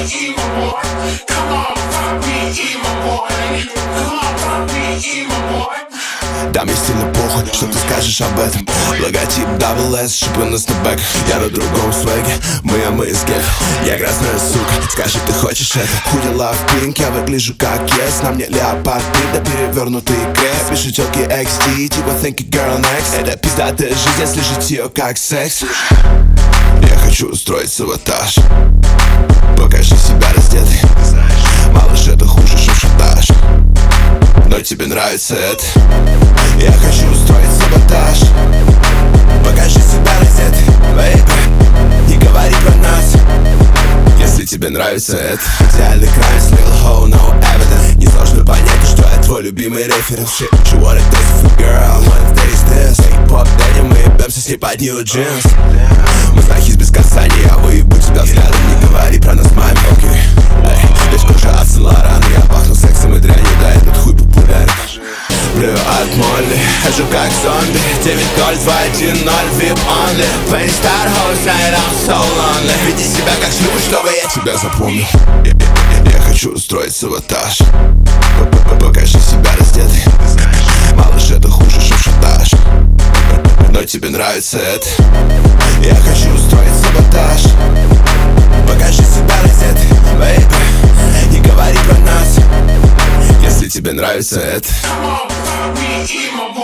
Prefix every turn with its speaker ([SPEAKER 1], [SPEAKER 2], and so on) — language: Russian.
[SPEAKER 1] emo boy. Come on, fuck me, emo boy. Come on, fuck me, emo boy.
[SPEAKER 2] Да, мне сильно похуй, что ты скажешь об этом. Логотип Double S, шипы на снэпбэк. Я на другом свеге, мы из гек. Я грязная сука, скажи, ты хочешь это? Худи love pink, я выгляжу как yes. На мне леопард, да перевернутый крест. Пиши телки XD, типа thank you girl next. Это пиздатая жизнь, если жить ее как секс. Я хочу устроить саботаж. Покажи себя раздетый. Малыш, это хуже, чем шантаж. Но тебе нравится это. Я хочу устроить саботаж. Покажи себя раздетый, baby. Не говори про нас, если тебе нравится это. Идеальный крайм, little hoe, no evidence. Несложно понять, что я твой любимый референс. Shit, she wanna taste it, girl, wanna taste this. Поп, дядя, мы ебемся с ней под new jeans. Мы знахи без касания, я выебу тебя взглядом. Не говори про нас, маме, окей. Весь кожа от Сен-Лоран. Я пахну сексом и дрянью, да этот хуй популярен. Плюю от Молли, хожу как зомби. 9-0-2-1-0, VIP only. Penny Star House, night I'm so lonely. Веди себя как шлюха, чтобы я тебя запомнил. Я хочу устроить саботаж. Покажи себя раздетый. Малыш, это хуже, чем шантаж. Но тебе нравится это. Я хочу устроить саботаж. Покажи себя раздетый, baby. Не говори про нас, если тебе нравится это.
[SPEAKER 1] Come on, fuck me, emo boy.